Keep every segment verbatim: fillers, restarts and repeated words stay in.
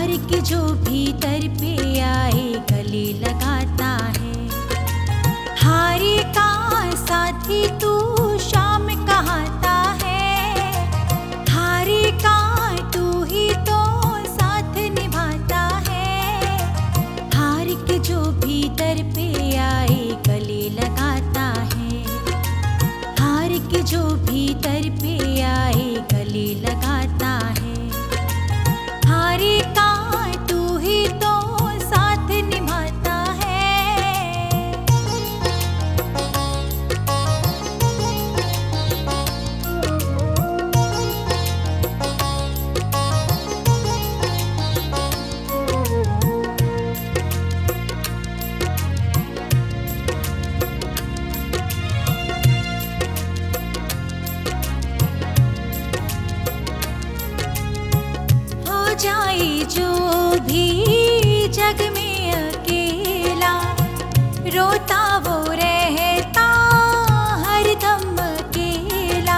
हार के जो भीतर पे आए गले लगाता है। हारे का साथी तू शाम कहाता है। हारे का तू ही तो साथ निभाता है। हार के जो भीतर पे आए गले लगाता है। हार के जो भीतर पे आए गले लगाता है। हारे का तू ही तो साथ निभाता है। जाए जो भी जग में अकेला, रोता वो रहता हरदम अकेला।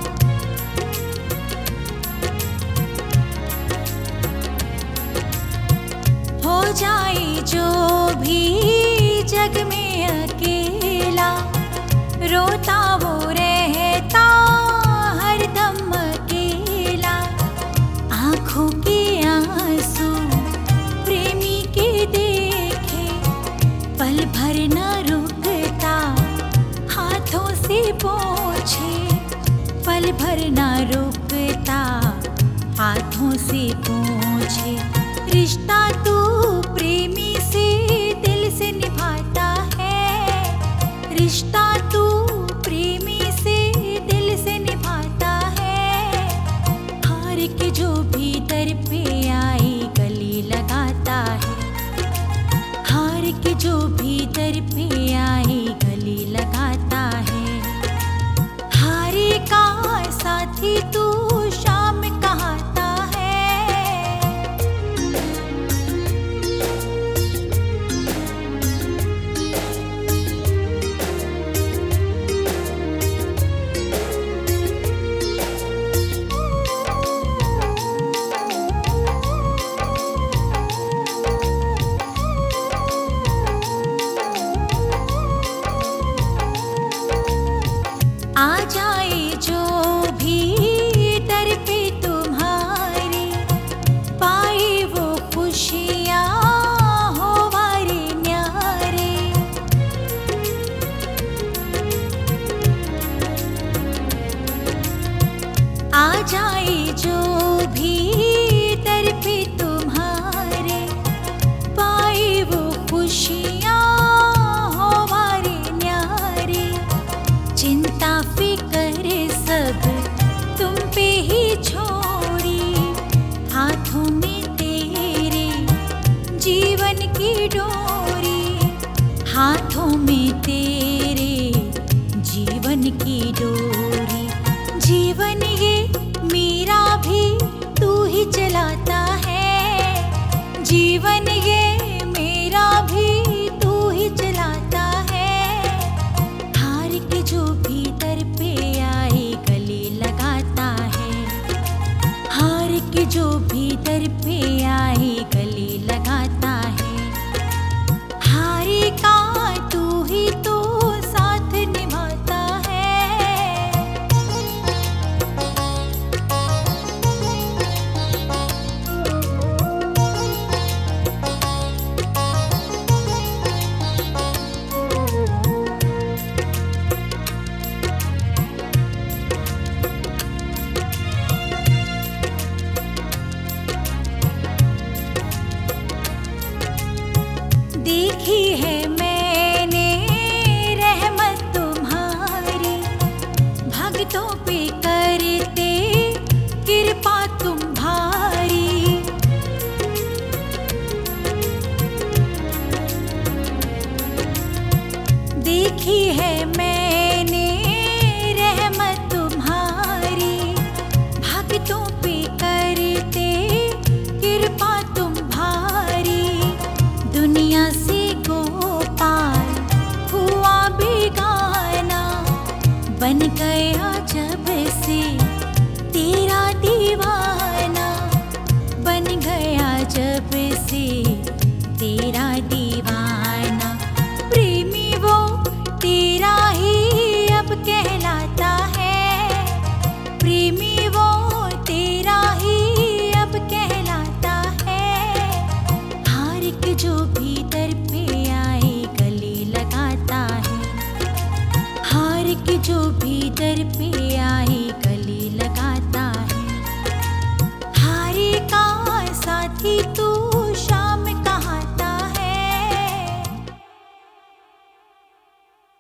हो जाए जो भी जग में अकेला, रोता वो रहता हरदम अकेला। आँखों के आंसू प्रेमी के देखे, पल भर न रुकता हाथों से पोंछे। पल भर न रुकता हाथों से पोंछे। रिश्ता तू प्रेमी से दिल से निभाता है। रिश्ता तू प्रेमी से दिल से निभाता है। हार के जो भीतर पे आए गले लगाता है। हार के जो भीतर पे आए गले लगाता है। हारे का साथी तू शाम कहाता है। आ जाए जो भी दर पे तुम्हारे, पाए वो खुशियाँ हो वारे न्यारे। आ जाए जो भी दर पे तुम्हारे, पाए वो खुशियाँ हो वारे न्यारे। चिंता फिकर सब तुम पे ही छोड़ी, हाथों में तेरे जीवन की डोरी। हाथों में तेरे जीवन की डोरी। जीवन ये मेरा भी तू ही चलाता है। जीवन ये मेरा भी तू ही चलाता है। हार के जो भीतर पे आए गले लगाता है। हार के जो भीतर पे आए गले लगाता है। हारे का तू ही तो साथ निभाता है। जब से तेरा दीवाना, प्रेमी वो तेरा ही अब कहलाता है। प्रेमी वो तेरा ही अब कहलाता है। हार के जो भी दर पे आए गले लगाता है। हार के जो भी दर पे